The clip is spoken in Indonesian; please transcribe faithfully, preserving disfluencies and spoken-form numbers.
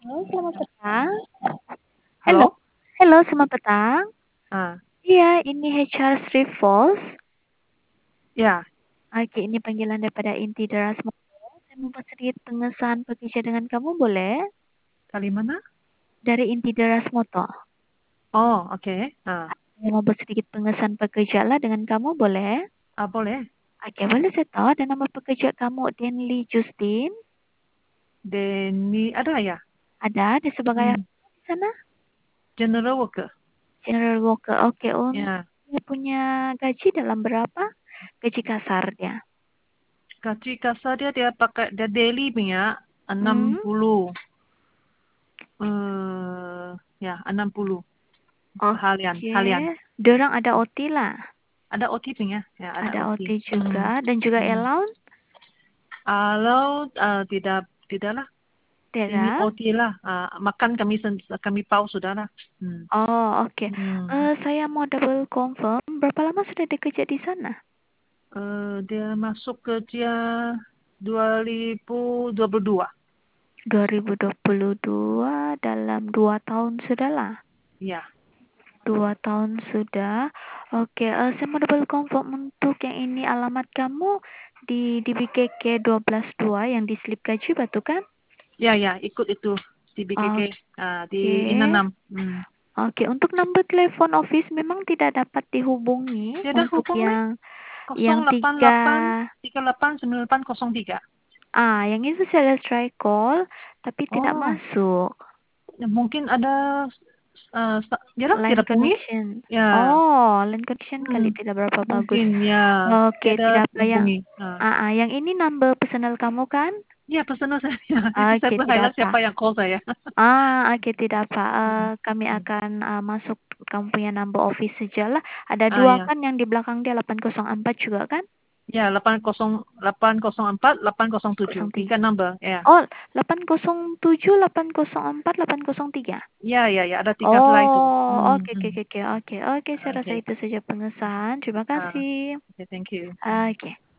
Halo, selamat petang. Halo, Halo? halo, selamat petang. Ah, Iya, ini H R Sri Falls. ya, Oke, ini panggilan daripada Inti Deras Motor. Saya mau sedikit pengesahan pekerja dengan kamu, boleh? kali mana? Dari Inti Deras Motor. Oh, oke. Ah, Saya mau sedikit pengesahan pekerja lah dengan kamu, boleh? ah, boleh. Oke, boleh saya tahu ada nama pekerja kamu, Denli Justin? Denny, ada ya? Ada, ada sebagai Hmm, apa di sana? General worker. General Worker. Oke, untuk Ya, dia punya gaji dalam berapa? Gaji kasarnya. gaji kasar dia dia pakai dia daily punya enam Hmm? puluh. Eh, ya, enam puluh harian, Oke, harian. dorang ada O T lah. Ada O T punya? Ya, ada Ada O T. O T Hmm. juga dan juga Hmm. allowance Kalau ah, tidak tidaklah ini tidak? O T lah. Ah, makan kami sen- kami pau sudah lah. Hmm. Oh, oke. Hmm. Eh, saya mau double confirm, berapa lama sudah bekerja di sana? Eh, dia masuk kerja dua ribu dua puluh dua. dua ribu dua puluh dua dalam dua tahun sudah lah. Ya, Dua tahun sudah. Oke, eh, saya mau double confirm untuk yang ini alamat kamu di di B K K dua belas dua yang di slip gaji batu kan? ya, ya, ikut itu di B K K, ah, di Oke. Inenam. Hmm. Oke, untuk nomor telepon office memang tidak dapat dihubungi Dia ada untuk hubungi yang yang nol delapan tiga. delapan tiga delapan sembilan delapan nol tiga. Ah, yang itu saya lihat try call tapi tidak Oh, masuk. ya, mungkin ada uh, ya lah, Line tidak pungi. connection. Ya, Oh, line connection kali hmm, tidak berapa bagus. mungkin ya, dia Oke, ada tidak apa yang hubungi. Ah. ah, ah, yang ini number personal kamu kan? Ya, personal saya. Itu saya Oke, pun tidak highlight apa. siapa yang call saya. Ah, oke, tidak apa. Eh, Hmm. kami Hmm. akan ah, masuk kamu punya number office saja lah. Ada Ah, dua ya. kan yang di belakang dia delapan nol empat juga kan? Ya, delapan nol delapan nol empat delapan nol tujuh. nol tiga. Tiga number, ya. Oh, delapan nol tujuh, delapan nol empat, delapan nol tiga. Ya, ya, ya, ada tiga slide itu. Oh, Hmm, oke, hmm. oke, oke, oke, oke. Oke, saya rasa Oke. itu saja pengesahan. Terima Ah, kasih. okay, thank you. Oke.